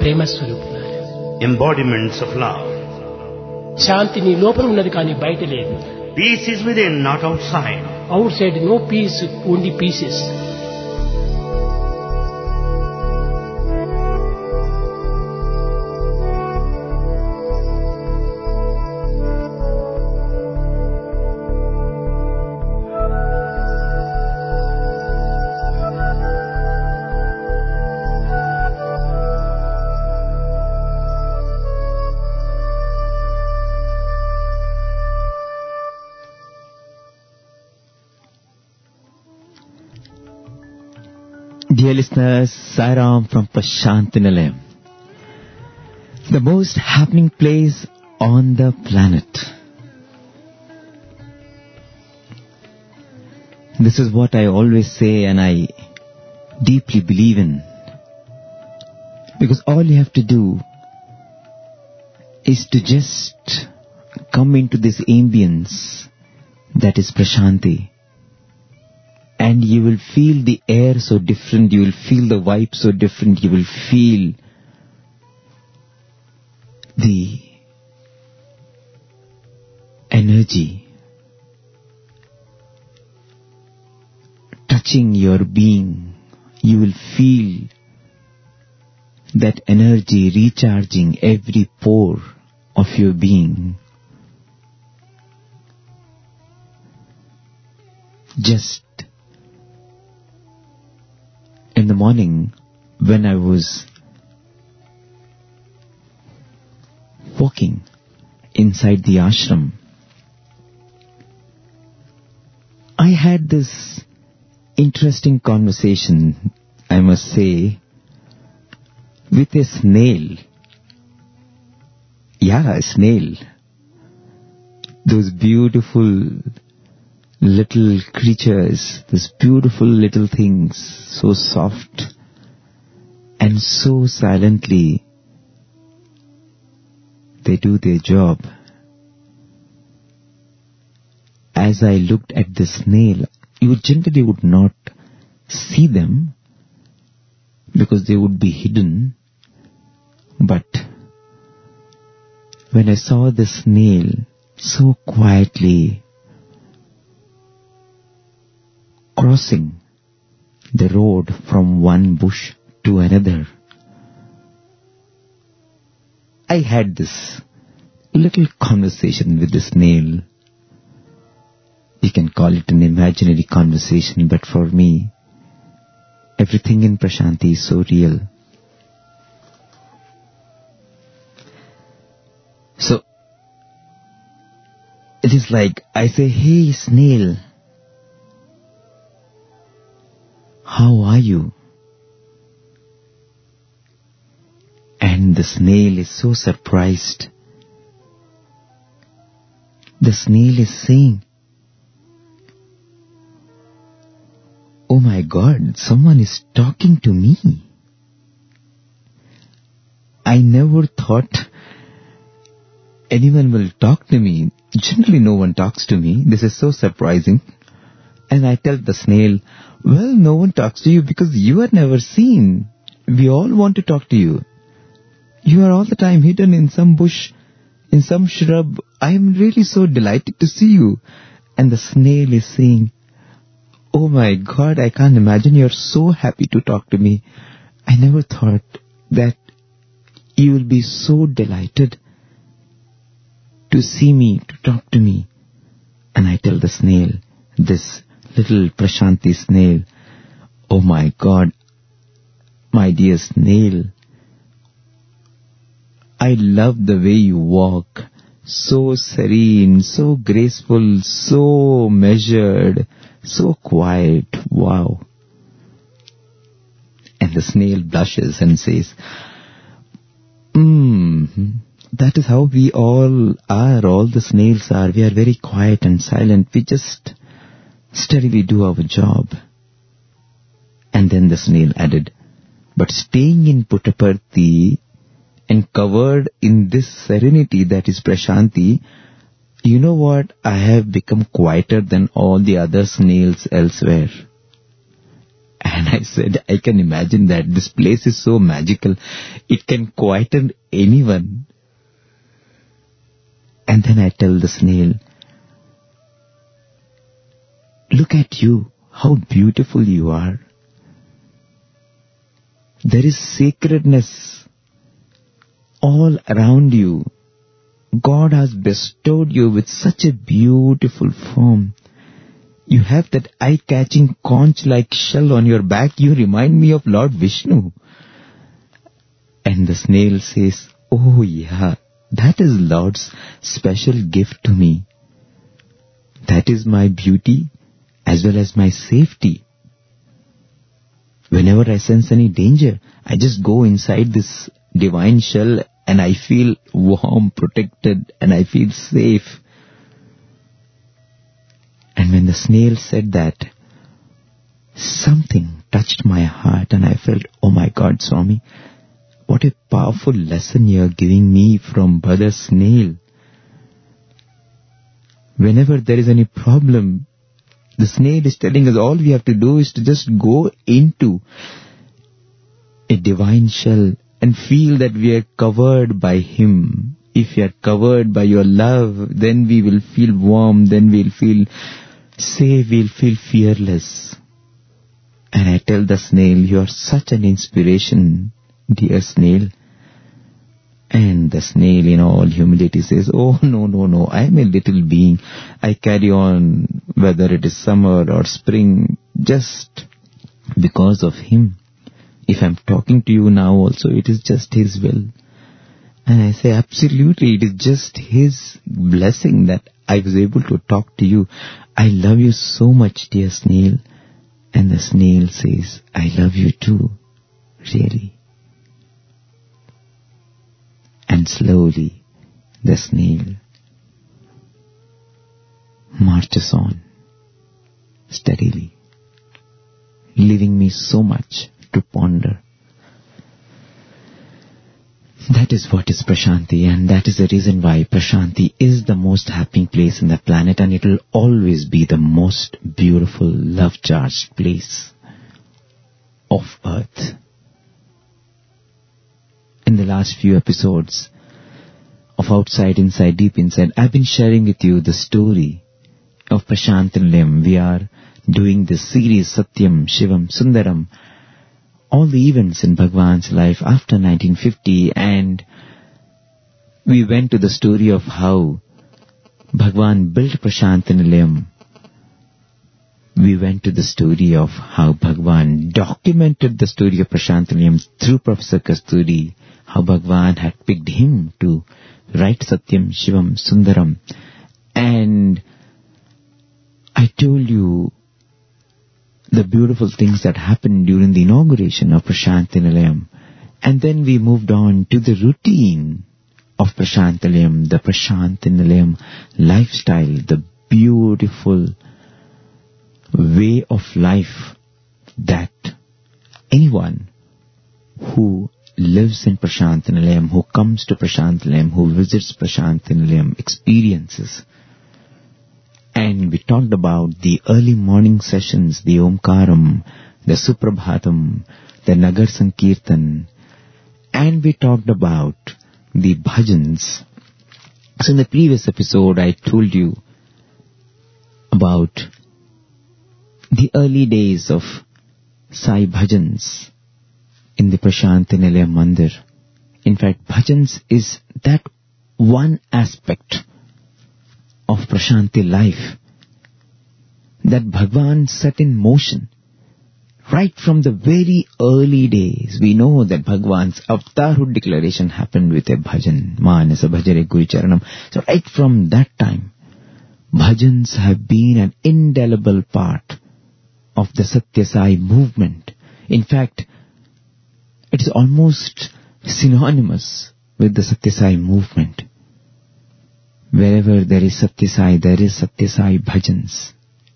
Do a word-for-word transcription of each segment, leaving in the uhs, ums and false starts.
ప్రేమ స్వరూపులారా. embodiments of love. శాంతి నీ లోపల ఉన్నది కానీ బయట లేదు. Peace is within, not outside. Outside no peace, only pieces. Dear listeners, Sairam from Prashant Nilayam, the most happening place on the planet. This is what I always say and I deeply believe in. Because all you have to do is to just come into this ambience that is Prashanti. And you will feel the air so different, you will feel the vibe so different, you will feel the energy touching your being. You will feel that energy recharging every pore of your being. Just in the morning, when I was walking inside the ashram, I had this interesting conversation, I must say, with a snail. Yeah, a snail. Those beautiful little creatures, these beautiful little things, so soft and so silently they do their job. As I looked at the snail, you generally would not see them because they would be hidden, but when I saw the snail so quietly crossing the road from one bush to another, I had this little conversation with the snail. You can call it an imaginary conversation, but for me, everything in Prashanti is so real. So, it is like I say, hey snail, how are you? And the snail is so surprised. The snail is saying, oh my God, someone is talking to me. I never thought anyone will talk to me. Generally no one talks to me. This is so surprising. And I tell the snail, well, no one talks to you because you are never seen. We all want to talk to you. You are all the time hidden in some bush, in some shrub. I am really so delighted to see you. And the snail is saying, oh my God, I can't imagine you're so happy to talk to me. I never thought that you will be so delighted to see me, to talk to me. And I tell the snail, this little Prashanti snail, oh my God, my dear snail, I love the way you walk, so serene, so graceful, so measured, so quiet, wow. And the snail blushes and says, hmm, that is how we all are, all the snails are. We are very quiet and silent. We just steadily do our job. And then the snail added, but staying in Puttaparthi and covered in this serenity that is Prashanti, you know what? I have become quieter than all the other snails elsewhere. And I said, I can imagine that. This place is so magical. It can quieten anyone. And then I tell the snail, look at you, how beautiful you are. There is sacredness all around you. God has bestowed you with such a beautiful form. You have that eye-catching conch-like shell on your back. You remind me of Lord Vishnu. And the snail says, oh yeah, that is Lord's special gift to me. That is my beauty as well as my safety. Whenever I sense any danger, I just go inside this divine shell and I feel warm, protected, and I feel safe. And when the snail said that, something touched my heart and I felt, oh my God, Swami, what a powerful lesson you are giving me from Brother Snail. Whenever there is any problem, the snail is telling us all we have to do is to just go into a divine shell and feel that we are covered by Him. If we are covered by your love, then we will feel warm, then we'll feel safe, we'll feel fearless. And I tell the snail, you are such an inspiration, dear snail. And the snail in all humility says, oh no, no, no, I am a little being. I carry on whether it is summer or spring just because of Him. If I'm talking to you now also, it is just His will. And I say, absolutely, it is just His blessing that I was able to talk to you. I love you so much, dear snail. And the snail says, I love you too, really. And slowly, the snail marches on, steadily, leaving me so much to ponder. That is what is Prashanti, and that is the reason why Prashanti is the most happy place in the planet, and it will always be the most beautiful, love-charged place of earth. In the last few episodes of Outside, Inside, Deep Inside, I've been sharing with you the story of Prashant Nilayam. We are doing this series, Satyam, Shivam, Sundaram, all the events in Bhagwan's life after nineteen fifty, and we went to the story of how Bhagwan built Prashant Nilayam. We went to the story of how Bhagwan documented the story of Prashant Nilayam through Professor Kasturi, how Bhagwan had picked him to write Satyam, Shivam, Sundaram. And I told you the beautiful things that happened during the inauguration of Prashant Nilayam. And then we moved on to the routine of Prashant Nilayam, the Prashant Nilayam lifestyle, the beautiful way of life that anyone who lives in Prashant Nilayam, who comes to Prashant Nilayam, who visits Prashant Nilayam experiences. And we talked about the early morning sessions, the Omkaram, the Suprabhatam, the Nagar Sankirtan, and we talked about the bhajans. So in the previous episode, I told you about the early days of Sai Bhajans in the Prashant Nilayam Mandir. In fact, bhajans is that one aspect of Prashanti life that Bhagwan set in motion right from the very early days. We know that Bhagwan's Avatarhood declaration happened with a bhajan, Manasa Bhajare Guru Charanam. So right from that time, bhajans have been an indelible part of the Satya Sai movement. In fact, it is almost synonymous with the Satya Sai movement. Wherever there is Satya Sai, there is Satya Sai bhajans.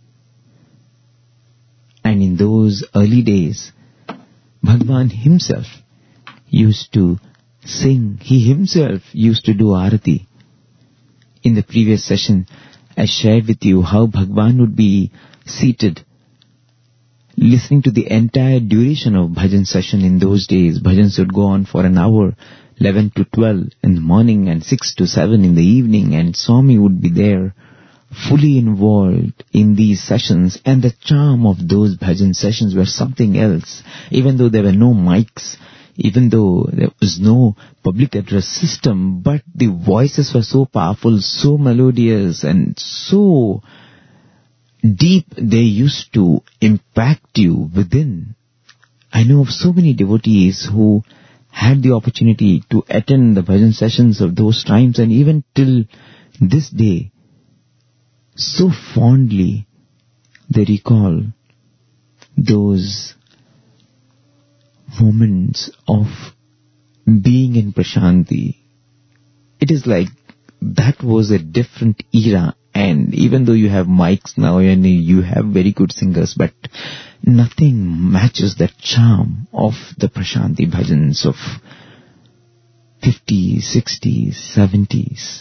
And in those early days, Bhagwan himself used to sing. He himself used to do Arati. In the previous session, I shared with you how Bhagwan would be seated listening to the entire duration of bhajan session in those days. Bhajans would go on for an hour, eleven to twelve in the morning and six to seven in the evening, and Swami would be there, fully involved in these sessions, and the charm of those bhajan sessions were something else. Even though there were no mics, even though there was no public address system, but the voices were so powerful, so melodious, and so deep, they used to impact you within. I know of so many devotees who had the opportunity to attend the bhajan sessions of those times, and even till this day, so fondly they recall those moments of being in Prashanti. It is like that was a different era, and even though you have mics now and you have very good singers, but nothing matches that charm of the Prashanti bhajans of fifties, sixties, seventies.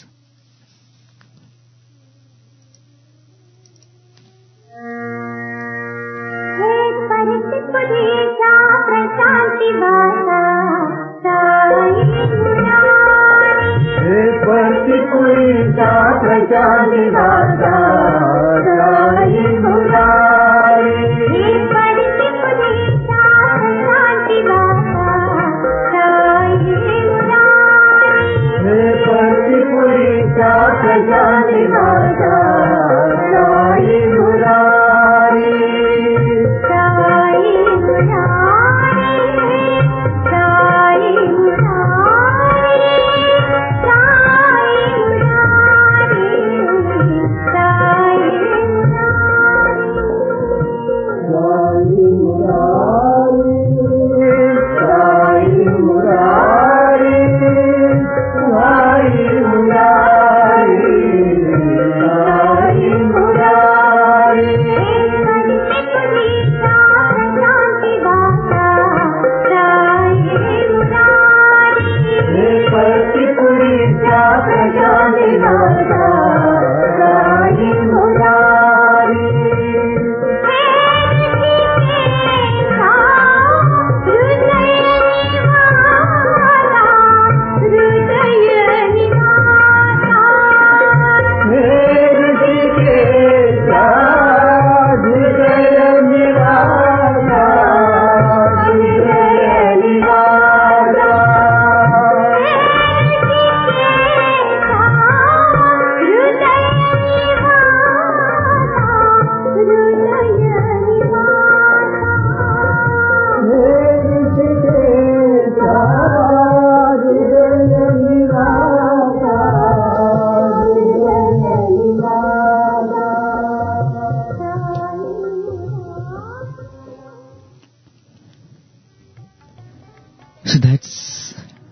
So that's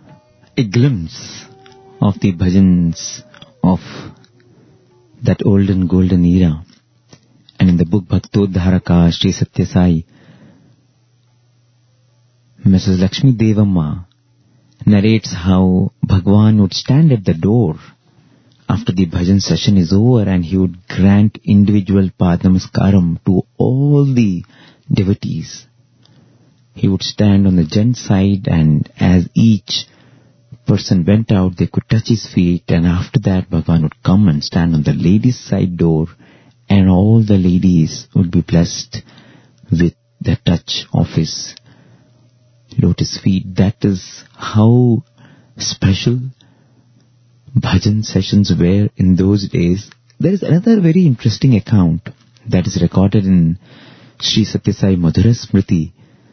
a glimpse of the bhajans of that olden golden era. And in the book Bhaktodharaka, Sri Satya Sai, Missus Lakshmi Devamma narrates how Bhagwan would stand at the door after the bhajan session is over, and he would grant individual Padnamaskaram to all the devotees. He would stand on the gent side, and as each person went out, they could touch his feet, and after that Bhagwan would come and stand on the ladies' side door, and all the ladies would be blessed with the touch of his lotus feet. That is how special bhajan sessions were in those days. There is another very interesting account that is recorded in Sri Satya Sai Madhura Smriti.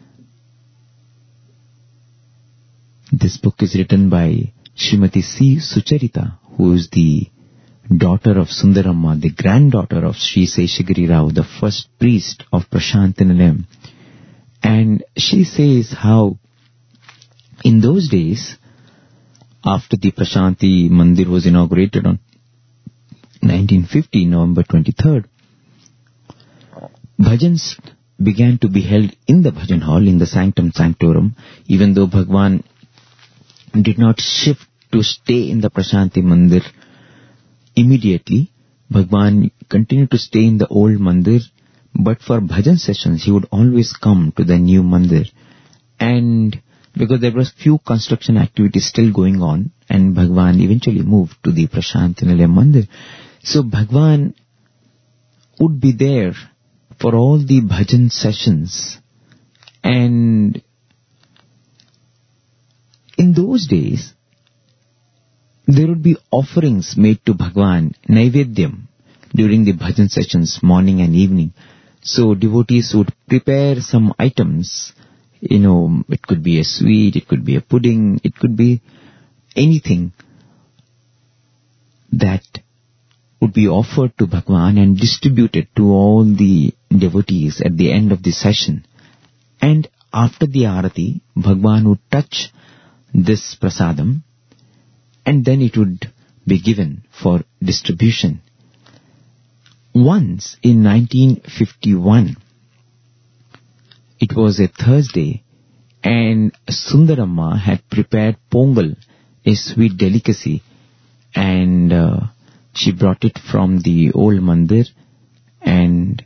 This book is written by Srimati C. Sucharita, who is the daughter of Sundaramma, the granddaughter of Sri Seshagiri Rao, the first priest of Prashanti Nilayam. And she says how in those days, after the Prashanti Mandir was inaugurated on nineteen fifty, November twenty-third, bhajans began to be held in the bhajan hall, in the sanctum sanctorum, even though Bhagwan did not shift to stay in the Prashanti Mandir immediately. Bhagwan continued to stay in the old Mandir, But for bhajan sessions, he would always come to the new mandir. And because there was few construction activities still going on, and Bhagwan eventually moved to the Prashanti Nilayam Mandir. So Bhagwan would be there for all the bhajan sessions. And in those days, there would be offerings made to Bhagwan, Naivedyam, during the bhajan sessions, morning and evening. So devotees would prepare some items. You know, it could be a sweet, it could be a pudding, it could be anything that would be offered to Bhagwan and distributed to all the devotees at the end of the session. And after the arati, Bhagwan would touch this prasadam and then it would be given for distribution. Once in nineteen fifty-one, it was a Thursday, and Sundaramma had prepared pongal, a sweet delicacy, and uh, she brought it from the old mandir, and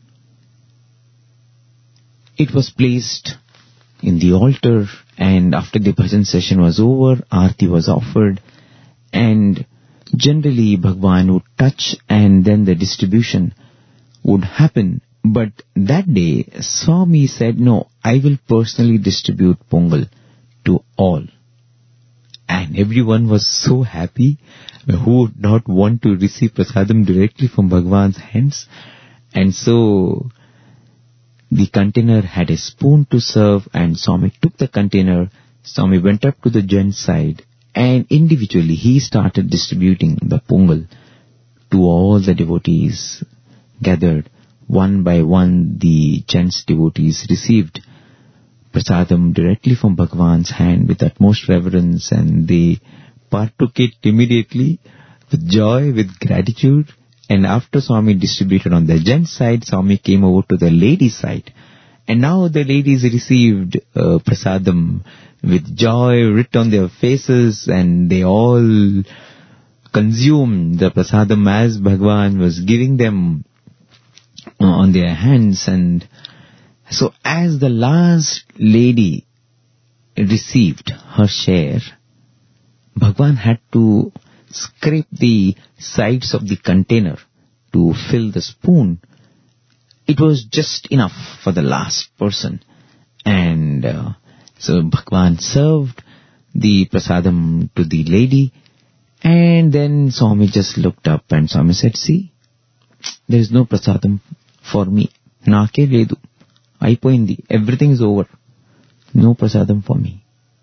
it was placed in the altar, and after the bhajan session was over, Aarti was offered, and generally Bhagwan would touch and then the distribution would happen. But that day, Swami said, no, I will personally distribute pongal to all. And everyone was so happy. Who would not want to receive prasadam directly from Bhagwan's hands? And so the container had a spoon to serve, and Swami took the container. Swami went up to the gents' side, and individually he started distributing the pongal to all the devotees gathered. One by one, the gents devotees received prasadam directly from Bhagwan's hand with utmost reverence, and they partook it immediately with joy, with gratitude. And after Swami distributed on the gents' side, Swami came over to the ladies' side. And now the ladies received uh, prasadam with joy writ on their faces, and they all consumed the prasadam as Bhagwan was giving them on their hands. And so as the last lady received her share, Bhagwan had to scrape the sides of the container to fill the spoon. It was just enough for the last person. And uh, so Bhagwan served the prasadam to the lady, and then Swami just looked up and Swami said, see, there is no prasadam for me. Naake ledu. Aipoindi. Everything is over. No prasadam for me.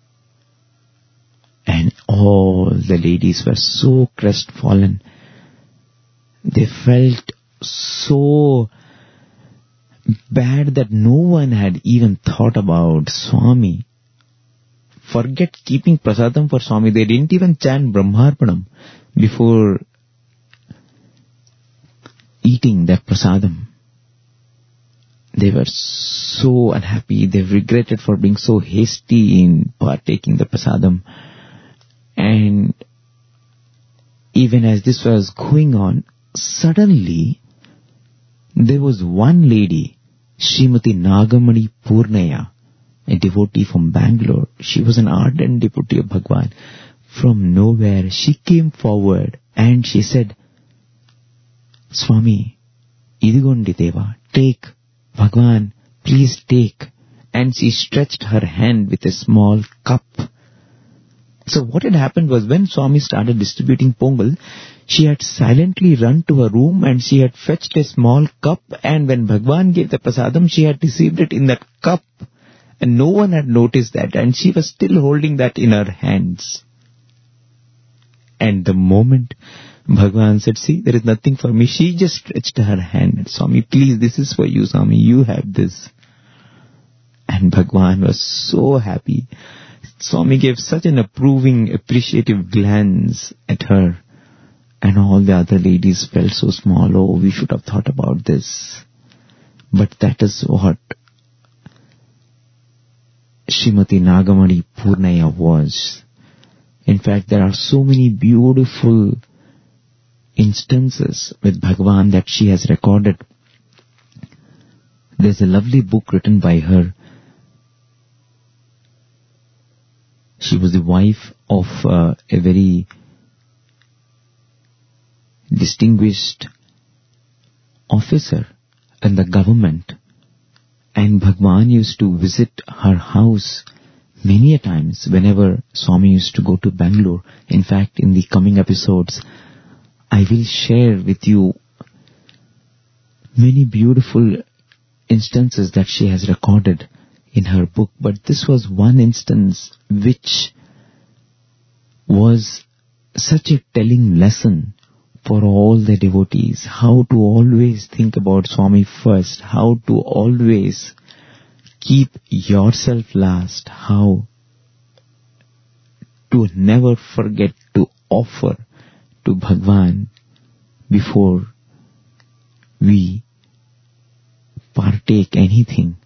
And all the ladies were so crestfallen. They felt so bad that no one had even thought about Swami. Forget keeping prasadam for Swami. They didn't even chant Brahmarpanam before eating that prasadam. They were so unhappy. They regretted for being so hasty in partaking the prasadam. And even as this was going on, suddenly there was one lady, Srimati Nagamani Purnaya, a devotee from Bangalore. She was an ardent devotee of Bhagwan. From nowhere, she came forward and she said, Swami, idigondi Deva, take, Bhagwan, please take. And she stretched her hand with a small cup. So what had happened was, when Swami started distributing pongal, she had silently run to her room and she had fetched a small cup, and when Bhagwan gave the prasadam, she had received it in that cup. And no one had noticed that, and she was still holding that in her hands. And the moment Bhagwan said, see, there is nothing for me, she just stretched her hand. Swami, please, this is for you, Swami, you have this. And Bhagwan was so happy. Swami gave such an approving, appreciative glance at her. And all the other ladies felt so small. Oh, we should have thought about this. But that is what Srimati Nagamani Purnaya was. In fact, there are so many beautiful instances with Bhagwan that she has recorded. There's a lovely book written by her. She was the wife of uh, a very distinguished officer in the government, and Bhagwan used to visit her house many a times whenever Swami used to go to Bangalore. In fact, in the coming episodes, I will share with you many beautiful instances that she has recorded in her book, but this was one instance which was such a telling lesson for all the devotees, how to always think about Swami first, how to always keep yourself last, how to never forget to offer to Bhagwan before we partake anything.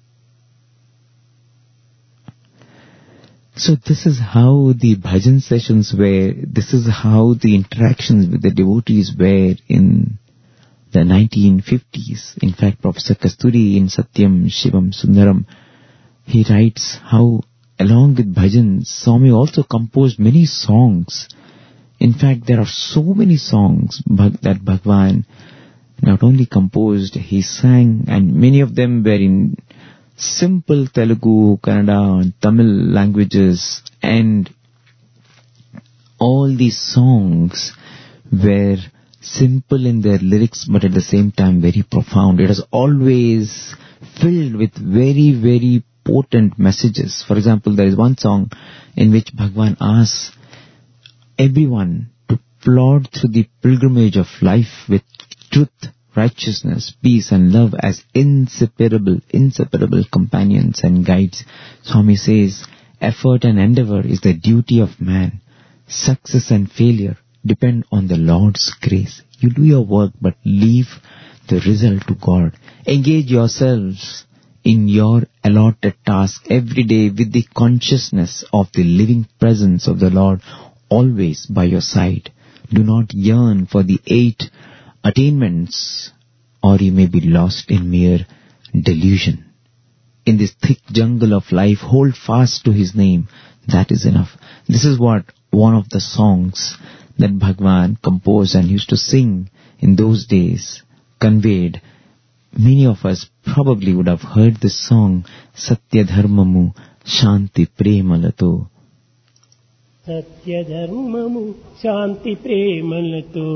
So this is how the bhajan sessions were, this is how the interactions with the devotees were in the nineteen fifties. In fact, Professor Kasturi in Satyam Shivam Sundaram, he writes how along with bhajans, Swami also composed many songs. In fact, there are so many songs that Bhagwan not only composed, he sang, and many of them were in simple Telugu, Kannada and Tamil languages, and all these songs were simple in their lyrics but at the same time very profound. It was always filled with very, very potent messages. For example, there is one song in which Bhagwan asks everyone to plod through the pilgrimage of life with truth, righteousness, peace and love as inseparable, inseparable companions and guides. Swami says, effort and endeavor is the duty of man. Success and failure depend on the Lord's grace. You do your work but leave the result to God. Engage yourselves in your allotted task every day with the consciousness of the living presence of the Lord always by your side. Do not yearn for the eight attainments, or you may be lost in mere delusion. In this thick jungle of life, hold fast to His name. That is enough. This is what one of the songs that Bhagwan composed and used to sing in those days conveyed. Many of us probably would have heard this song, Satya Dharmamu Shanti Premalato. Satya Dharmamu Shanti Premalato,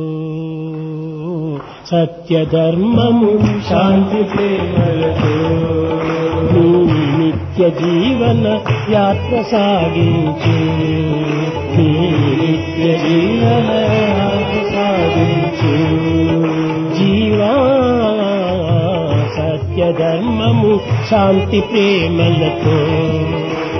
Satya Dharmamu Shanti Premalato, Nitya Jivana Yatra Saginchu, Nitya Jivana Yatra Saginchu, Jiva Satya Dharmamu Shanti Premalato.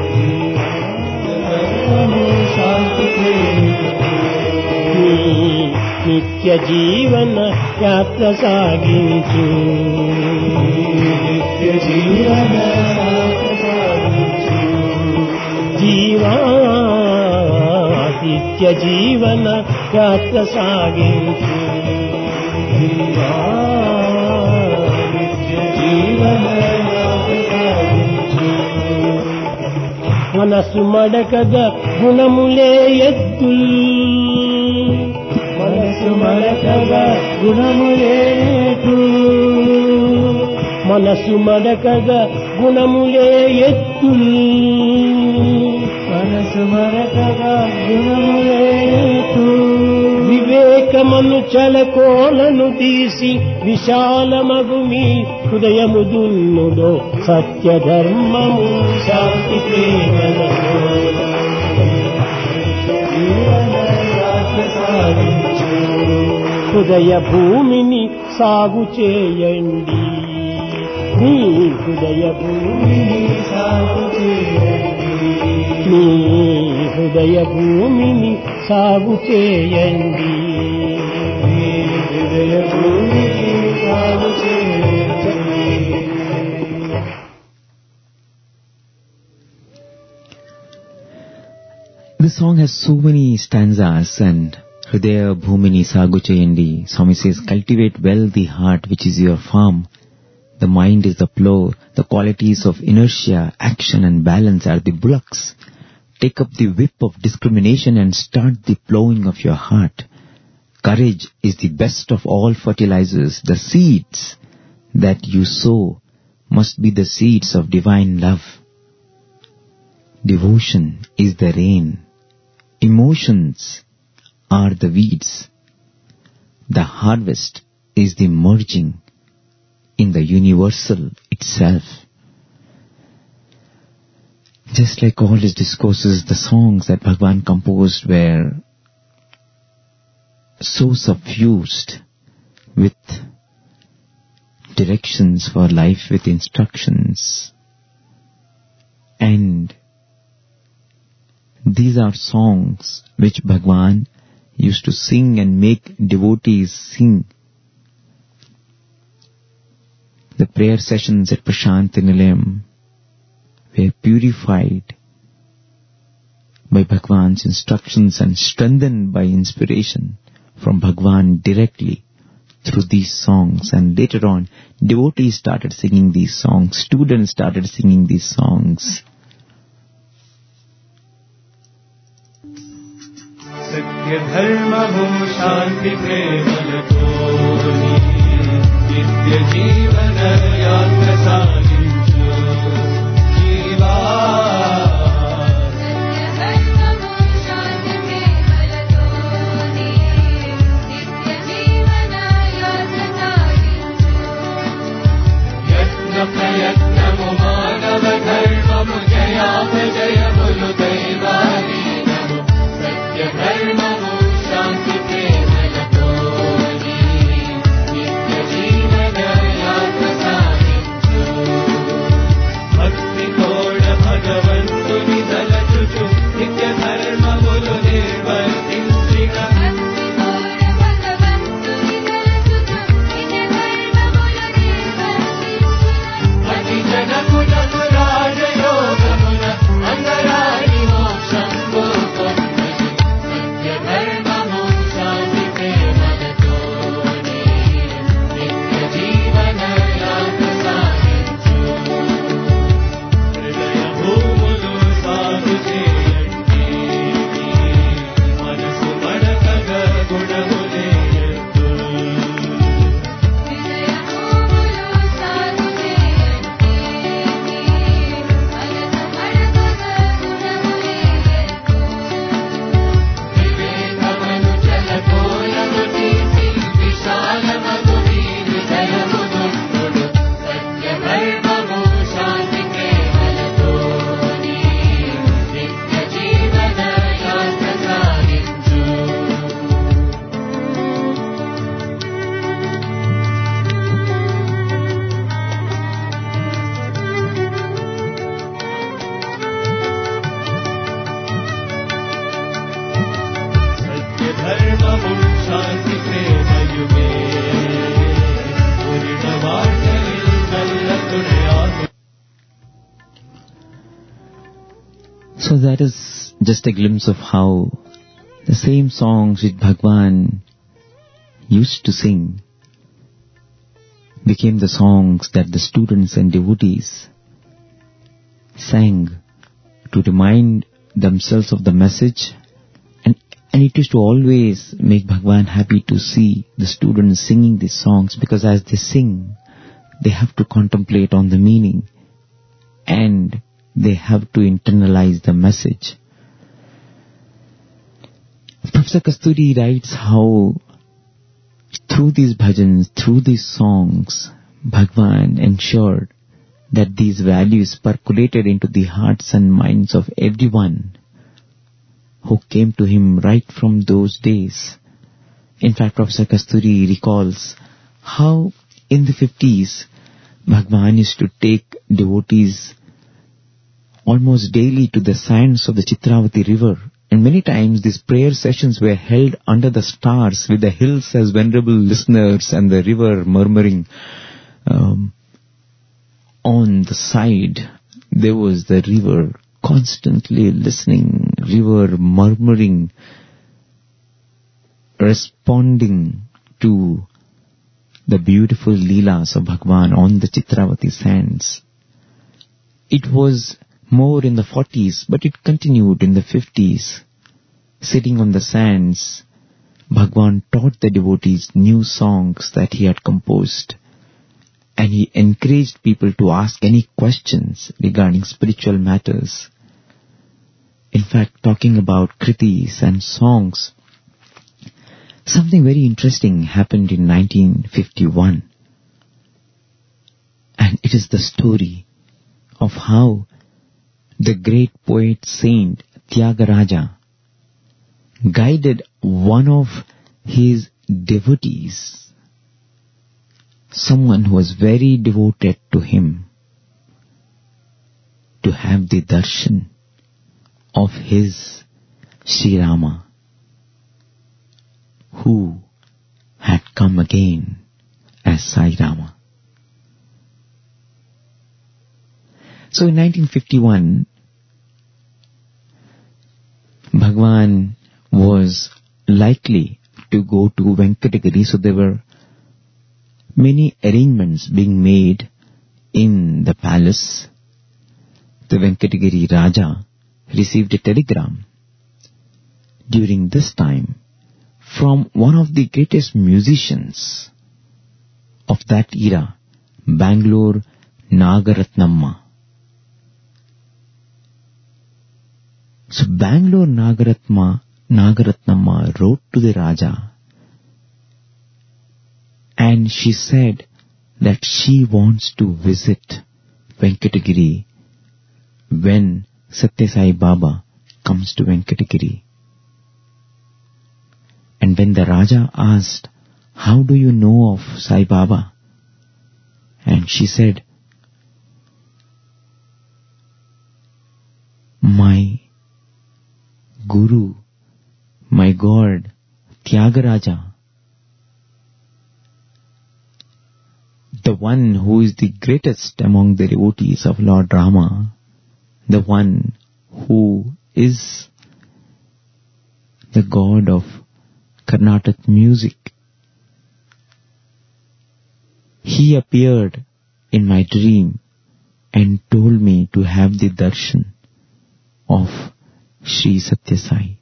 Nitya Jivana Yatra Saginchu, Nitya Jivana Yatra Saginchu, Jiva Nitya Jivana Yatra Saginchu, Jiva Nitya Jivana Yatra Saginchu. Manasu madakaga gunamule yeddu, Manasu madakaga gunamule yeddu, Manasu madakaga gunamule yeddu, Manasu madakaga gunamule yeddu. Vivekamaну chalakolanu disi vishalamagumi hృదయము దున్నులో సత్య ధర్మము శాంతి ప్రేమలతో. హృదయ భూమిని సాగు చేయండి, నీ హృదయ భూమిని సాగు చేయండి, నీ హృదయ భూమిని సాగు చేయండి, నీ హృదయ భూమిని సాగు చేయండి. This song has so many stanzas, and Hridaya Bhumini Sagu Chayandi. Swami says, cultivate well the heart which is your farm. The mind is the plough. The qualities of inertia, action and balance are the bullocks. Take up the whip of discrimination and start the ploughing of your heart. Courage is the best of all fertilizers. The seeds that you sow must be the seeds of divine love. Devotion is the rain. Emotions are the weeds. The harvest is the merging in the universal itself. Just like all his discourses, the songs that Bhagavan composed were so suffused with directions for life, with instructions. And these are songs which Bhagavan used to sing and make devotees sing. The prayer sessions at Prashanti Nilayam were purified by Bhagavan's instructions and strengthened by inspiration from Bhagavan directly through these songs. And later on, devotees started singing these songs, students started singing these songs. Satya dharma ho shanti prema latoni nitya jeevana yatra saginchu jiva. Satya dharma ho shanti prema latoni nitya jeevana yatra saginchu yatna prayatna manava dharma jaya jaya bolo daivari. Dharma ho shanti prema latoni nitya jeevana yatra saginchu bhakti toda bhagavantuni dalachuchu nitya dharma bolo nirvartinchina bhakti toda bhagavantuni dalachuchu nitya dharma bolo nirvartinchina ati janaku jaku raja yogamuna angarani moksham bhukam. So that is just a glimpse of how the same songs which Bhagavan used to sing became the songs that the students and devotees sang to remind themselves of the message, and, and it used to always make Bhagavan happy to see the students singing these songs, because as they sing, they have to contemplate on the meaning and they have to internalize the message. Professor Kasturi writes how through these bhajans, through these songs, Bhagavan ensured that these values percolated into the hearts and minds of everyone who came to him right from those days. In fact, Professor Kasturi recalls how in the fifties, Bhagavan used to take devotees almost daily to the sands of the Chitravati river. And many times these prayer sessions were held under the stars with the hills as venerable listeners and the river murmuring um, on the side. There was the river constantly listening, river murmuring, responding to the beautiful Leelas of Bhagwan on the Chitravati sands. It was more in the forties, but it continued in the fifties. Sitting on the sands, Bhagwan taught the devotees new songs that he had composed, and he encouraged people to ask any questions regarding spiritual matters. In fact, talking about kritis and songs, something very interesting happened in nineteen fifty-one. And it is the story of how the great poet saint Tyagaraja guided one of his devotees, someone who was very devoted to him, to have the darshan of his Sri Rama, who had come again as Sai Rama. So in nineteen fifty-one, Bhagwan was likely to go to Venkatagiri, so there were many arrangements being made in the palace. The Venkatagiri Raja received a telegram during this time from one of the greatest musicians of that era, Bangalore Nagaratnamma. So Bangalore Nagaratma, Nagaratnamma wrote to the Raja, and she said that she wants to visit Venkatagiri when Satya Sai Baba comes to Venkatagiri. And when the Raja asked, "How do you know of Sai Baba?" And she said, "My Guru, my God, Tyagaraja, the one who is the greatest among the devotees of Lord Rama, the one who is the God of Carnatic music, he appeared in my dream and told me to have the darshan of Sri Satya Sai."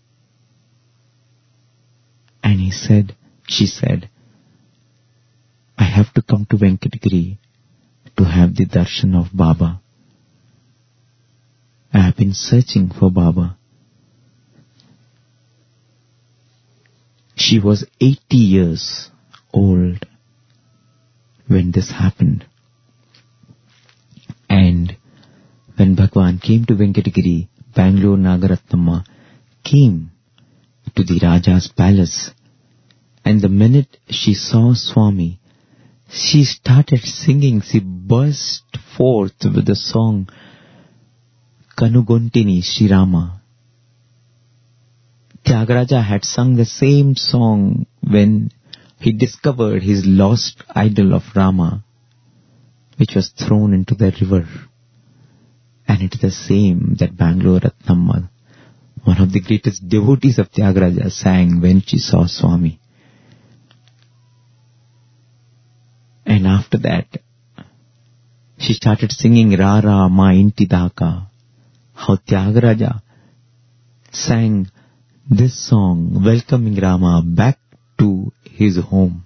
And he said, she said, "I have to come to Venkatagiri to have the darshan of Baba. I have been searching for Baba." She was eighty years old when this happened. And when Bhagwan came to Venkatagiri, Bangalore Nagaratnamma came to the Raja's palace, and the minute she saw Swami, she started singing. She burst forth with the song Kanugontini Sri Rama. Tyagaraja had sung the same song when he discovered his lost idol of Rama, which was thrown into the river. And it is the same that Bangalore Ratnamma, one of the greatest devotees of Tyagaraja, sang when she saw Swami. And after that, she started singing Rara Ma Inti Daka. How Tyagaraja sang this song, welcoming Rama back to his home.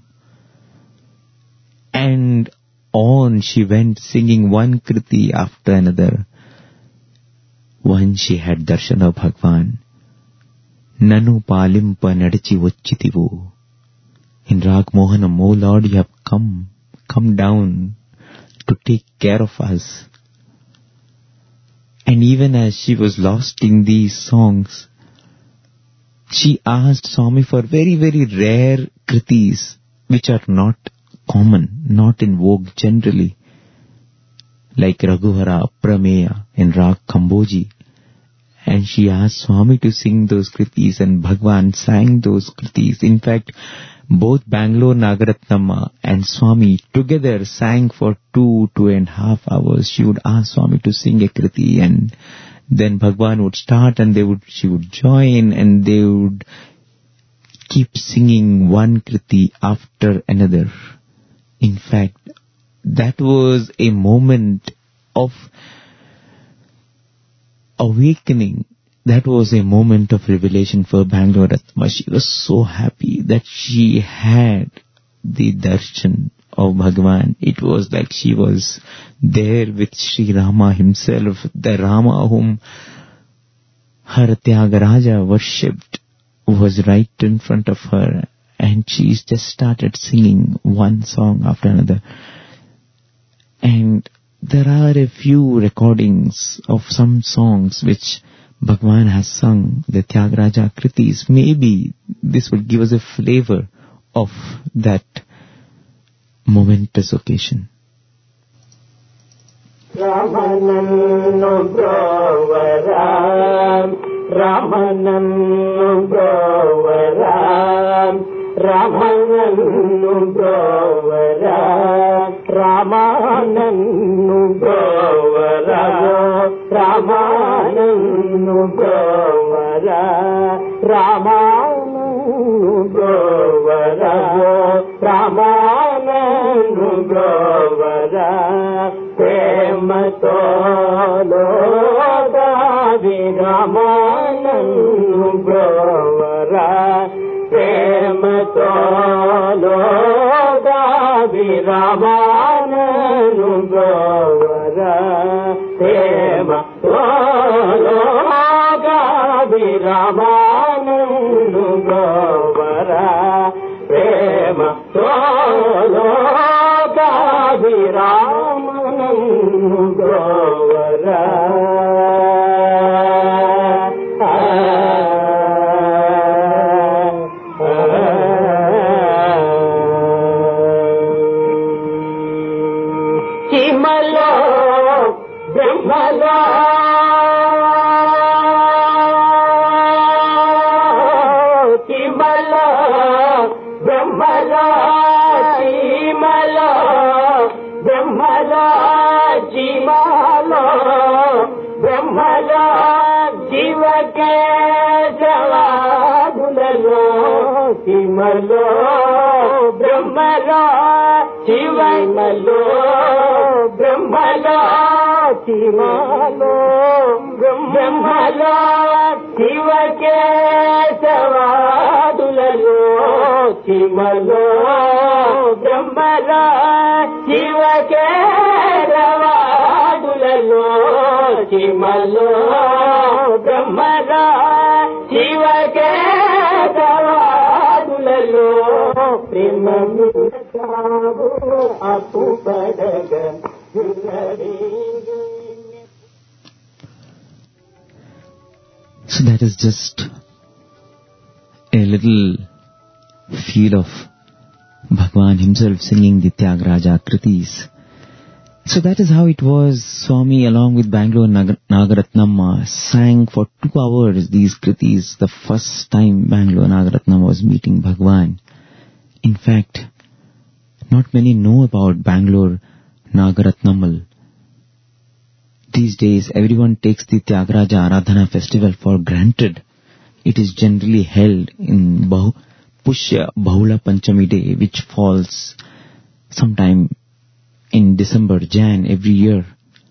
And on she went, singing one kriti after another. Once she had darshan of Bhagwan. Nanu palimpa nadichi vachitivu. In Rag Mohanam, "O Lord, you have come, come down to take care of us." And even as she was lost in these songs, she asked Swami for very, very rare kritis, which are not common, not in vogue generally, like Raghuhara Aprameya in Rag Kamboji. And she asked Swami to sing those kritis, and Bhagwan sang those kritis. In fact, both Bangalore Nagaratnamma and Swami together sang for two, two and a half hours. She would ask Swami to sing a kriti, and then Bhagwan would start, and they would, she would join, and they would keep singing one kriti after another In fact, that was a moment of awakening. That was a moment of revelation for Bangalore Ratnamma. She was so happy that she had the darshan of Bhagwan. It was like she was there with Sri Rama himself, the Rama whom her Tyagaraja worshipped was right in front of her, and she just started singing one song after another. And there are a few recordings of some songs which Bhagwan has sung, the Tyagaraja Kritis. Maybe this will give us a flavor of that momentous occasion. Ramanannu Bravaram, Ramanannu Bravaram, Ramanannu Bravaram, Ramanannu Bravaram, Ramanannu Bravaram, Ramanannu Bravaram, Ramanannu Bravaram, Premato Loda Viramanannu Bravaram, Premato Loda Viramanannu Bravaram, Premato Loda Viramanannu Bravaram, Premato Loda Viramanannu Bravaram. Chimalo Brahmalo Chimalo Brahmalo Chimalo Brahmalo Chimalo Brahmalo Jivake Javadulalo Chimalo Brahmalo Chimalo Brahmalo Chimalo Brahmalo Jivake Javadulalo Chimalo Brahmalo Jivake Javadulalo Chimalo Brahmalo Jivake Javadulalo Premamu Sabu Apu Padaga So that is just a little feel of Bhagwan himself singing the Tyagaraja Kritis. So that is how it was. Swami, along with Bangalore Nag- Nagaratnamma, sang for two hours these Kritis, the first time Bangalore Nagaratnamma was meeting Bhagwan. In fact, not many know about Bangalore Nagaratnamal. These days, everyone takes the Tyagaraja Aradhana festival for granted. It is generally held in Bahu, Pushya Bahula Panchami Day, which falls sometime in December, Jan every year.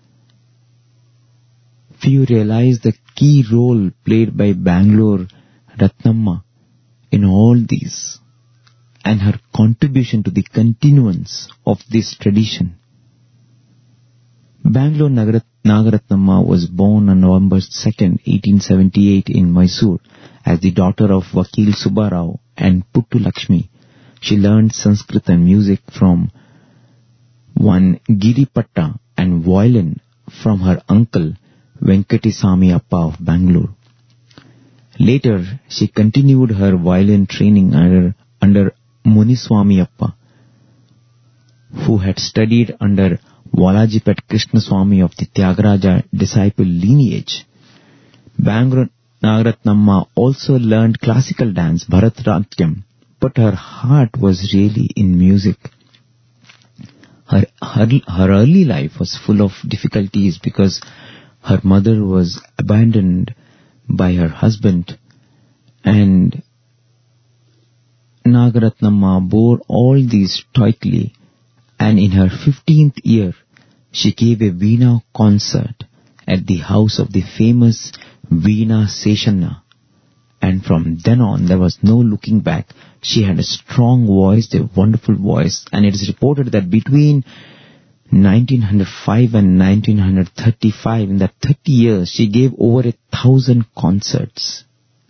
Few realize the key role played by Bangalore Ratnamma in all these and her contribution to the continuance of this tradition. Bangalore Nagarat- Nagaratnamma was born on November second, eighteen seventy-eight in Mysore as the daughter of Vakil Subbarao and Puttu Lakshmi. She learned Sanskrit and music from one Giripatta and violin from her uncle Venkatisamy Appa of Bangalore. Later, she continued her violin training under, under Muniswamy Appa, who had studied under Walajipet Krishnaswamy of the Tyagaraja disciple lineage. Bangalore Nagaratnamma also learned classical dance, Bharatanatyam, but her heart was really in music. Her, her, her early life was full of difficulties because her mother was abandoned by her husband, and Nagaratnamma bore all these stoically And in her fifteenth year, she gave a Veena concert at the house of the famous Veena Seshanna. And from then on, there was no looking back. She had a strong voice, a wonderful voice. And it is reported that between nineteen oh five and nineteen thirty-five, in that thirty years, she gave over a thousand concerts.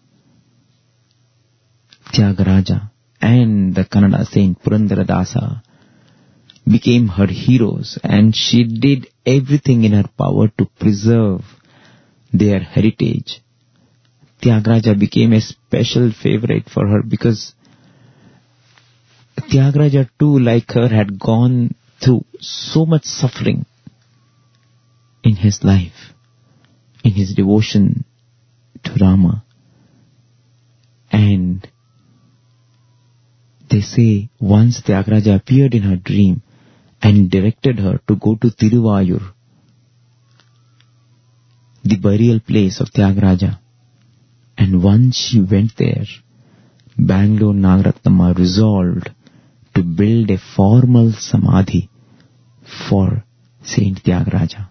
Tyagaraja and the Kannada saint Purandaradasa became her heroes, and she did everything in her power to preserve their heritage. Tyagaraja became a special favorite for her because Tyagaraja too, like her, had gone through so much suffering in his life, in his devotion to Rama. And they say once Tyagaraja appeared in her dream and directed her to go to Tiruvayur, the burial place of Tyagaraja. And once she went there, Bangalore Nagaratnamma resolved to build a formal samadhi for Saint Tyagaraja.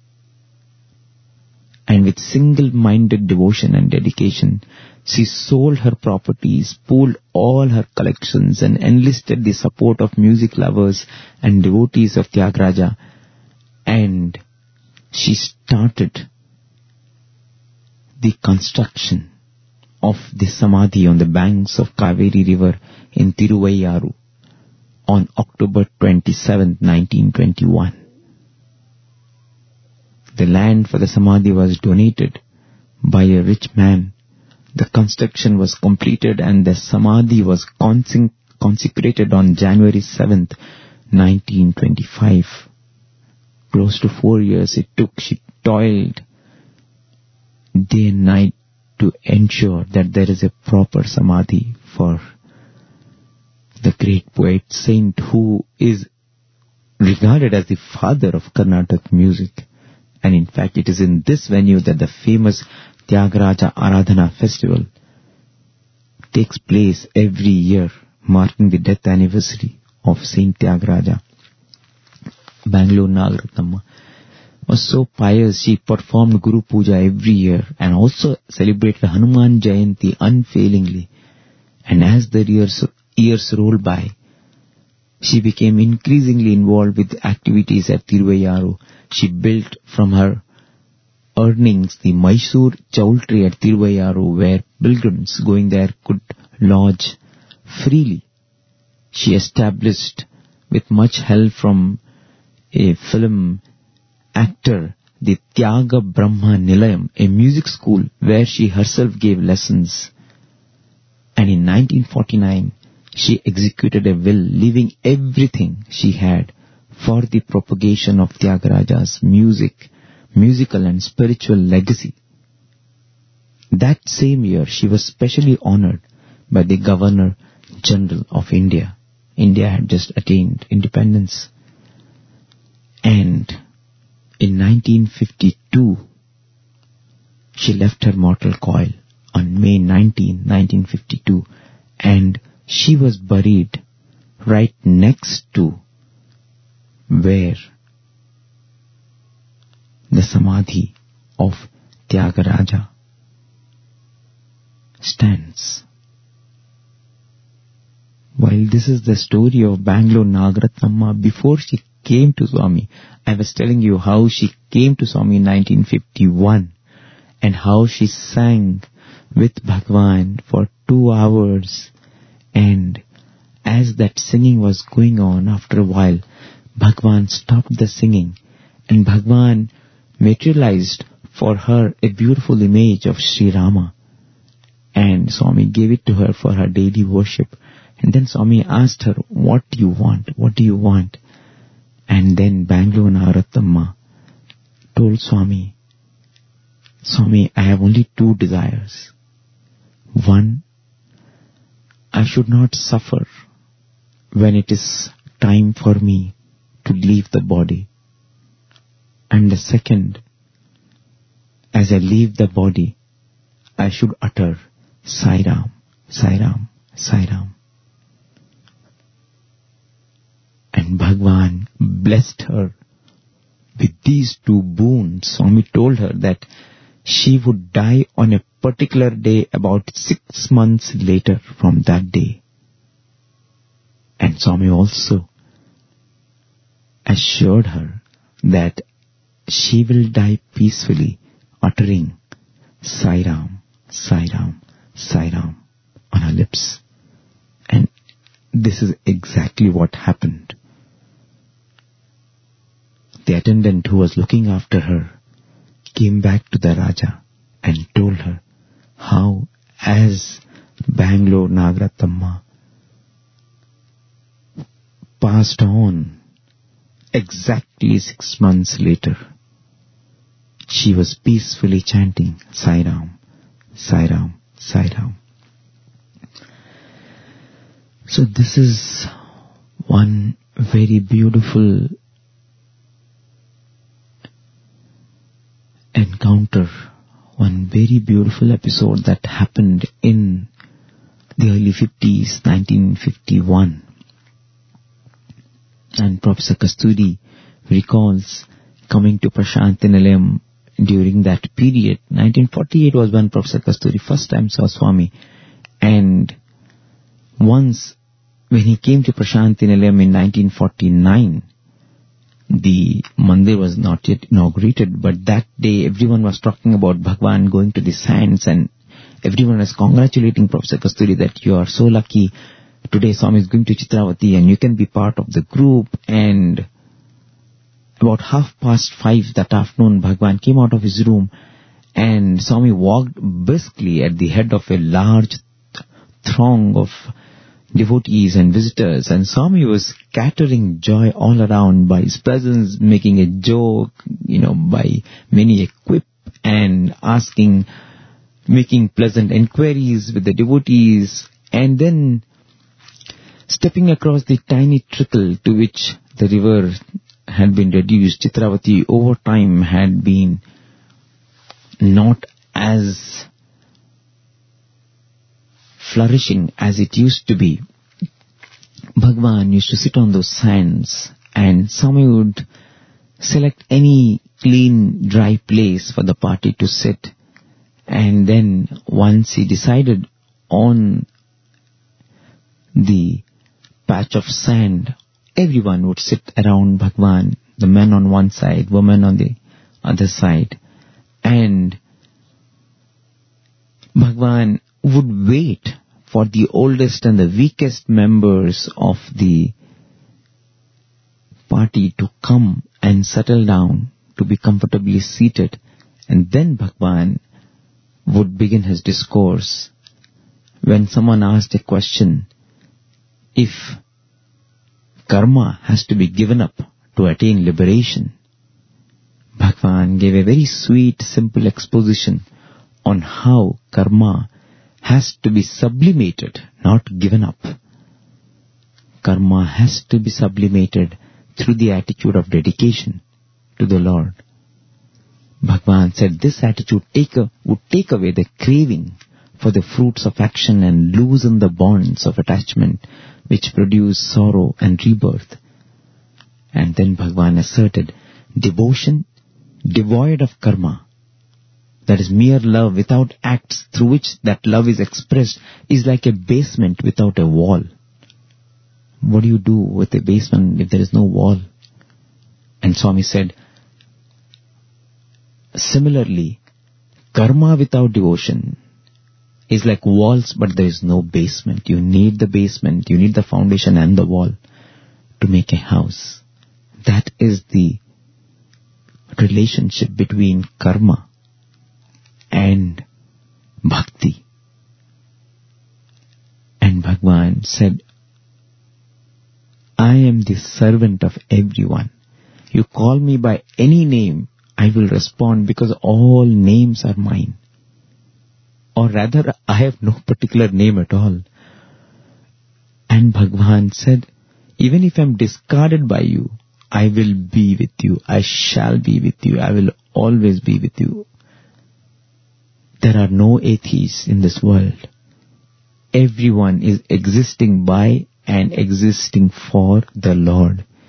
And with single-minded devotion and dedication, she sold her properties, pooled all her collections, and enlisted the support of music lovers and devotees of Tyagaraja. And she started the construction of the samadhi on the banks of Kaveri River in Tiruvayyaru on October twenty-seventh, nineteen twenty-one. The land for the samadhi was donated by a rich man. The construction was completed and the samadhi was consecrated on January seventh, nineteen twenty-five. Close to four years it took. She toiled day and night to ensure that there is a proper samadhi for the great poet saint who is regarded as the father of Carnatic music. And in fact, it is in this venue that the famous Tyagaraja Aradhana festival takes place every year, marking the death anniversary of Saint Tyagaraja. Bangalore Nagaratnamma was so pious, she performed Guru Puja every year and also celebrated Hanuman Jayanti unfailingly. And as the years, years rolled by, she became increasingly involved with activities at Tiruvayyaru. She built from her earnings the Mysore Chowltree at Tiruvayyaru, where pilgrims going there could lodge freely. She established, with much help from a film actor, the Tyaga Brahma Nilayam, a music school where she herself gave lessons. And in nineteen forty-nine, she executed a will, leaving everything she had for the propagation of Tyagaraja's music, musical and spiritual legacy. That same year, she was specially honored by the Governor General of India. India had just attained independence. And in nineteen fifty-two, she left her mortal coil on May nineteenth, nineteen fifty-two, and she was buried right next to where the samadhi of Tyagaraja stands. While this is the story of Bangalore Nagaratnamma, before she came to Swami, I was telling you how she came to Swami in nineteen fifty-one and how she sang with Bhagwan for two hours. And as that singing was going on, after a while, Bhagwan stopped the singing and Bhagwan materialized for her a beautiful image of Sri Rama. And Swami gave it to her for her daily worship. And then Swami asked her, what do you want? What do you want? And then Bangalore Nagaratnamma told Swami, Swami, I have only two desires. One, I should not suffer when it is time for me to leave the body. And the second, as I leave the body, I should utter Sai Ram, Sai Ram, Sai Ram. And Bhagwan blessed her with these two boons. Swami told her that she would die on a particular day about six months later from that day. And Swami also assured her that she will die peacefully, uttering Sai Ram, Sai Ram, Sai Ram on her lips. And this is exactly what happened. The attendant who was looking after her came back to the Raja and told her how, as Bangalore Nagarattamma passed on exactly six months later, she was peacefully chanting Sai Ram, Sai Ram, Sai Ram. So this is one very beautiful encounter, one very beautiful episode that happened in the early fifties, nineteen fifty-one. And Professor Kasturi recalls coming to Prasanthi Nilayam during that period. nineteen forty-eight was when Professor Kasturi first time saw Swami. And once when he came to Prasanthi Nilayam in nineteen forty-nine, the mandir was not yet inaugurated, but that day everyone was talking about Bhagwan going to the sands, and everyone was congratulating Professor Kasturi that you are so lucky. Today Swami is going to Chitravati and you can be part of the group. And about half past five that afternoon, Bhagwan came out of his room and Swami walked briskly at the head of a large throng of devotees and visitors, and Swami was scattering joy all around by his presence, making a joke, you know, by many a quip, and asking, making pleasant enquiries with the devotees, and then stepping across the tiny trickle to which the river had been reduced. Chitravati over time had been not as flourishing as it used to be. Bhagwan used to sit on those sands, and Swami would select any clean, dry place for the party to sit. And then once he decided on the patch of sand, everyone would sit around Bhagwan, the men on one side, women on the other side. And Bhagwan would wait for the oldest and the weakest members of the party to come and settle down, to be comfortably seated, and then Bhagwan would begin his discourse. When someone asked a question, if karma has to be given up to attain liberation, Bhagwan gave a very sweet, simple exposition on how karma has to be sublimated, not given up. Karma has to be sublimated through the attitude of dedication to the Lord. Bhagwan said this attitude take a, would take away the craving for the fruits of action and loosen the bonds of attachment which produce sorrow and rebirth. And then Bhagwan asserted, devotion devoid of karma, that is mere love without acts through which that love is expressed, is like a basement without a wall. What do you do with a basement if there is no wall? And Swami said, similarly, karma without devotion is like walls, but there is no basement. You need the basement, you need the foundation and the wall to make a house. That is the relationship between karma and bhakti. And Bhagwan said, I am the servant of everyone. You call me by any name, I will respond, because all names are mine. Or rather, I have no particular name at all. And Bhagwan said, even if I am discarded by you, I will be with you. I shall be with you. I will always be with you. There are no atheists in this world. Everyone is existing by and existing for the Lord.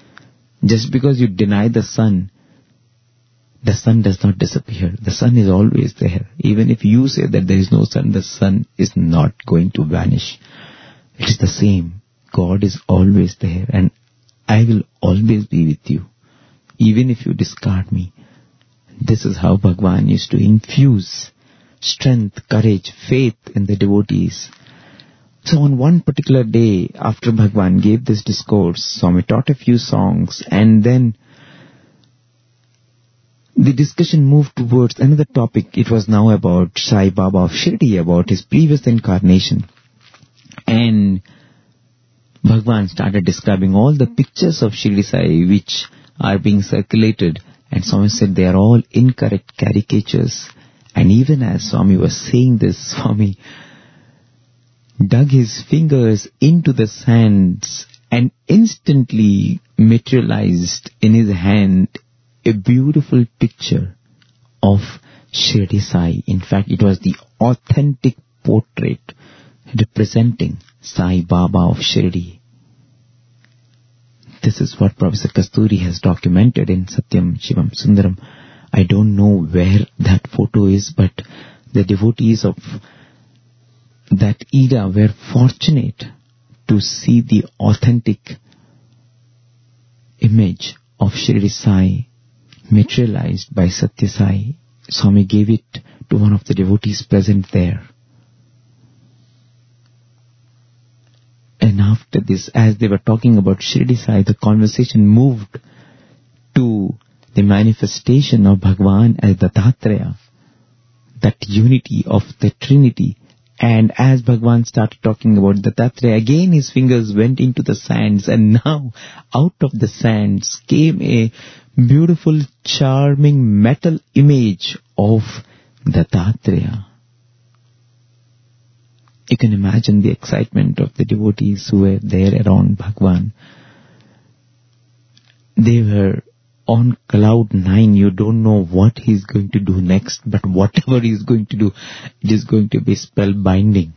Just because you deny the sun, the sun does not disappear. The sun is always there. Even if you say that there is no sun, the sun is not going to vanish. It is the same. God is always there, and I will always be with you, even if you discard me. This is how Bhagwan used to infuse strength, courage, faith in the devotees. So on one particular day, after Bhagwan gave this discourse, Swami taught a few songs, and then the discussion moved towards another topic. It was now about Sai Baba of Shirdi, about his previous incarnation. And Bhagwan started describing all the pictures of Shirdi Sai which are being circulated. And Swami said they are all incorrect caricatures. And even as Swami was saying this, Swami dug his fingers into the sands and instantly materialized in his hand a beautiful picture of Shirdi Sai. In fact, it was the authentic portrait representing Sai Baba of Shirdi. This is what Professor Kasturi has documented in Satyam Shivam Sundaram. I don't know where that photo is, but the devotees of that era were fortunate to see the authentic image of Shirdi Sai materialized by Satya Sai. Swami gave it to one of the devotees present there. And after this, as they were talking about Shirdi Sai, the conversation moved to the manifestation of Bhagwan as Dattatreya, that unity of the Trinity. And as Bhagwan started talking about Dattatreya, again his fingers went into the sands, and now out of the sands came a beautiful, charming metal image of Dattatreya. You can imagine the excitement of the devotees who were there around Bhagwan. They were on cloud nine. You don't know what he's going to do next, but whatever he's going to do, it is going to be spellbinding.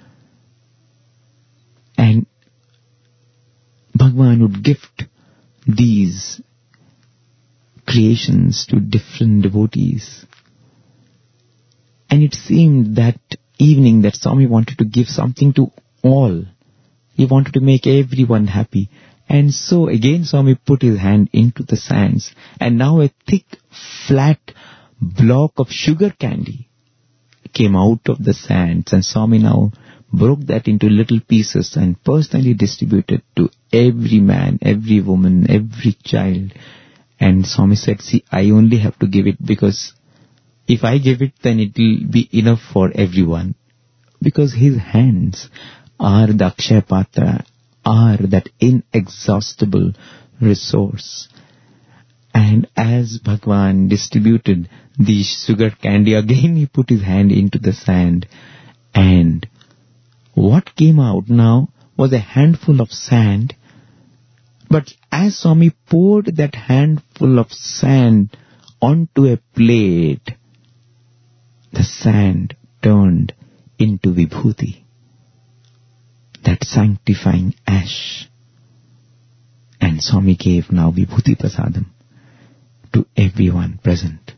And Bhagwan would gift these creations to different devotees. And it seemed that evening that Swami wanted to give something to all. He wanted to make everyone happy. And so again Swami put his hand into the sands, and now a thick, flat block of sugar candy came out of the sands, and Swami now broke that into little pieces and personally distributed to every man, every woman, every child. And Swami said, see, I only have to give it because if I give it, then it will be enough for everyone. Because his hands are the Akshaya Patra, are that inexhaustible resource. And as Bhagwan distributed the sugar candy, again he put his hand into the sand. And what came out now was a handful of sand. But as Swami poured that handful of sand onto a plate, the sand turned into Vibhuti, that sanctifying ash. And Swami gave now Vibhuti Prasadam to everyone present.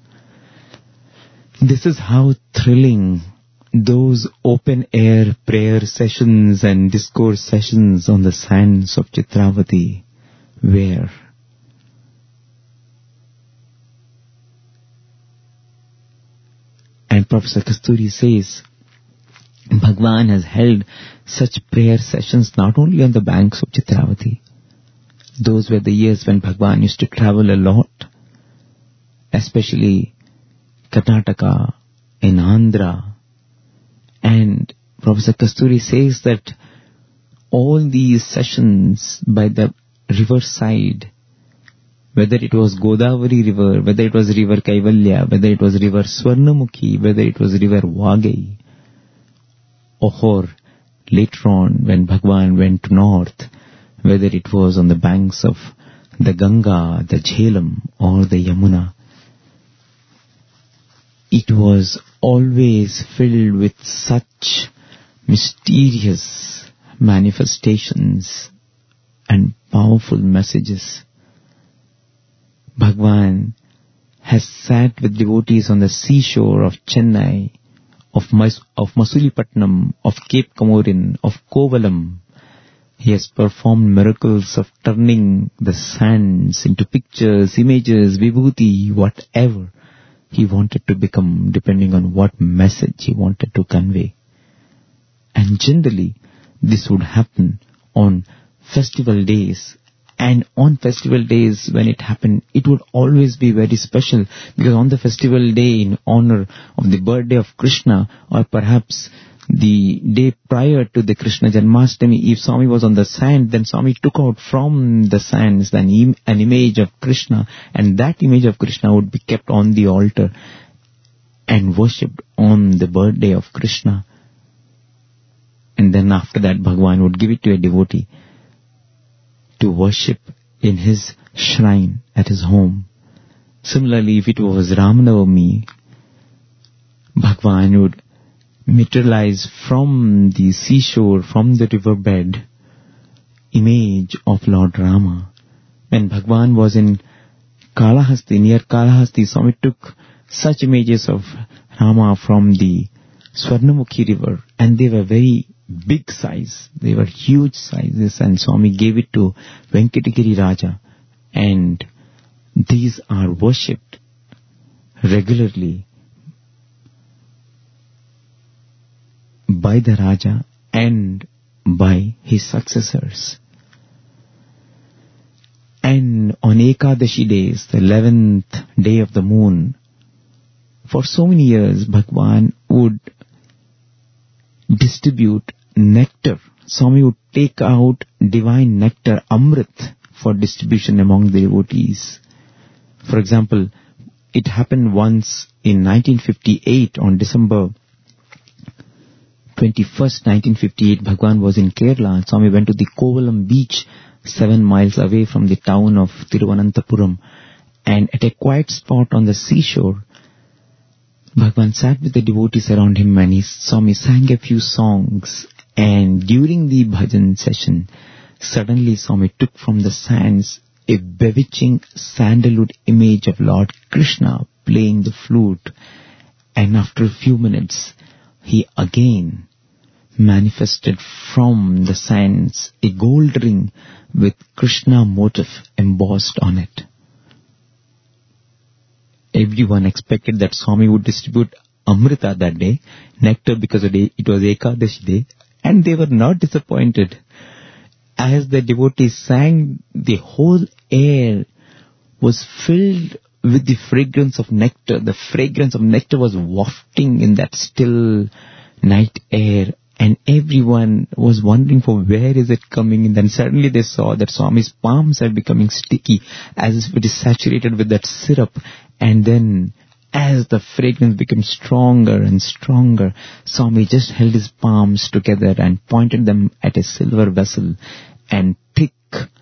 This is how thrilling those open-air prayer sessions and discourse sessions on the sands of Chitravati were. And Professor Kasturi says, Bhagwan has held such prayer sessions not only on the banks of Chitravati. Those were the years when Bhagwan used to travel a lot, especially Karnataka, in Andhra. And Professor Kasturi says that all these sessions by the riverside, whether it was Godavari river, whether it was river Kaivalya, whether it was river Swarnamukhi, whether it was river Wagai, or later on when Bhagwan went north, whether it was on the banks of the Ganga, the Jhelum or the Yamuna, it was always filled with such mysterious manifestations and powerful messages Bhagwan has sat with devotees on the seashore of Chennai, of, Mas- of Masulipatnam, of Cape Comorin, of Kovalam. He has performed miracles of turning the sands into pictures, images, vibhuti, whatever he wanted to become, depending on what message he wanted to convey. And generally, this would happen on festival days. And on festival days, when it happened, it would always be very special, because on the festival day, in honor of the birthday of Krishna, or perhaps the day prior to the Krishna Janmashtami, if Swami was on the sand, then Swami took out from the sands an, im- an image of Krishna, and that image of Krishna would be kept on the altar and worshipped on the birthday of Krishna. And then after that, Bhagwan would give it to a devotee to worship in his shrine at his home. Similarly, if it was Ramanavami, Bhagwan would materialize from the seashore, from the riverbed, image of Lord Rama. When Bhagwan was in Kalahasti, near Kalahasti, Swami took such images of Rama from the Swarnamukhi river, and they were very big size. They were huge sizes, and Swami gave it to Venkatagiri Raja, and these are worshipped regularly by the Raja and by his successors. And on Ekadashi days, the eleventh day of the moon, for so many years Bhagwan would distribute nectar. Swami would take out divine nectar, Amrit, for distribution among the devotees. For example, it happened once in nineteen fifty-eight, on December twenty-first, nineteen fifty-eight, Bhagwan was in Kerala. Swami went to the Kovalam beach, seven miles away from the town of Tiruvananthapuram, and at a quiet spot on the seashore, Bhagwan sat with the devotees around him, and he, Swami sang a few songs. And during the bhajan session, suddenly Swami took from the sands a bewitching sandalwood image of Lord Krishna playing the flute. And after a few minutes, he again manifested from the sands a gold ring with Krishna motif embossed on it. Everyone expected that Swami would distribute Amrita that day, nectar, because it was Ekadashi day, and they were not disappointed. As the devotees sang, the whole air was filled with the fragrance of nectar. The fragrance of nectar was wafting in that still night air, and everyone was wondering for where is it coming. And then suddenly they saw that Swami's palms are becoming sticky, as if it is saturated with that syrup. And then, as the fragrance became stronger and stronger, Swami just held his palms together and pointed them at a silver vessel, and thick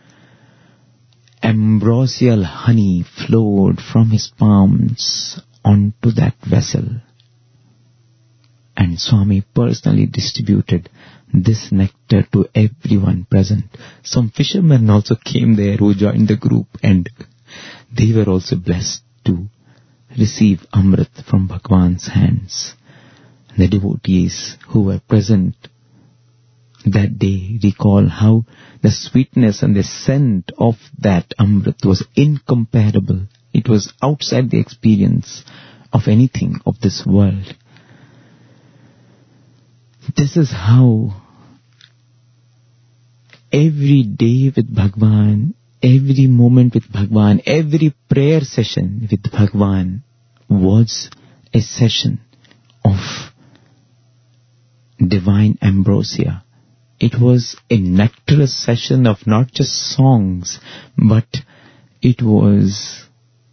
ambrosial honey flowed from his palms onto that vessel. And Swami personally distributed this nectar to everyone present. Some fishermen also came there who joined the group, and they were also blessed to receive Amrit from Bhagwan's hands. The devotees who were present that day recall how the sweetness and the scent of that Amrit was incomparable. It was outside the experience of anything of this world. This is how every day with Bhagwan, every moment with Bhagwan, every prayer session with Bhagwan was a session of divine ambrosia. It was a nectarous session of not just songs, but it was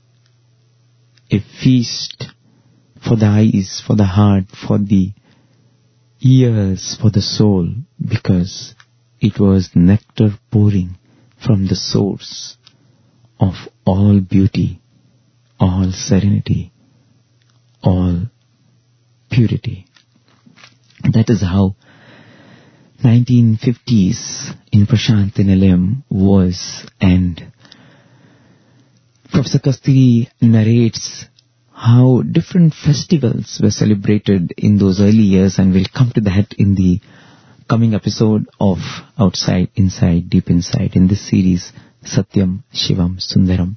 a feast for the eyes, for the heart, for the ears, for the soul, because it was nectar pouring from the source of all beauty, all serenity, all purity. That is how nineteen fifties in Prashanti Nilayam was, and Professor Kasturi narrates how different festivals were celebrated in those early years, and we'll come to that in the coming episode of Outside, Inside, Deep Inside in this series, Satyam, Shivam, Sundaram.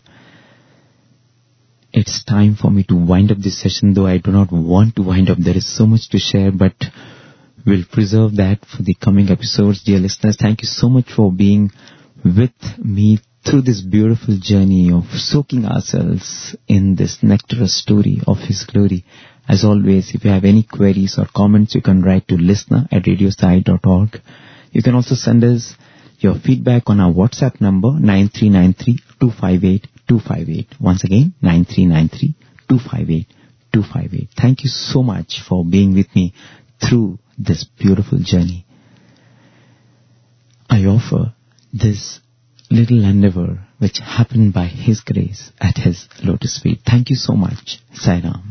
It's time for me to wind up this session, though I do not want to wind up. There is so much to share, but we'll preserve that for the coming episodes. Dear listeners, thank you so much for being with me through this beautiful journey of soaking ourselves in this nectarous story of His glory. As always, if you have any queries or comments, you can write to listener at radio sai dot org. You can also send us your feedback on our WhatsApp number nine three nine three, two five eight, two five eight. Once again, nine three nine three, two five eight, two five eight. Thank you so much for being with me through this beautiful journey. I offer this little endeavor which happened by His grace at His lotus feet. Thank you so much. Sai Ram.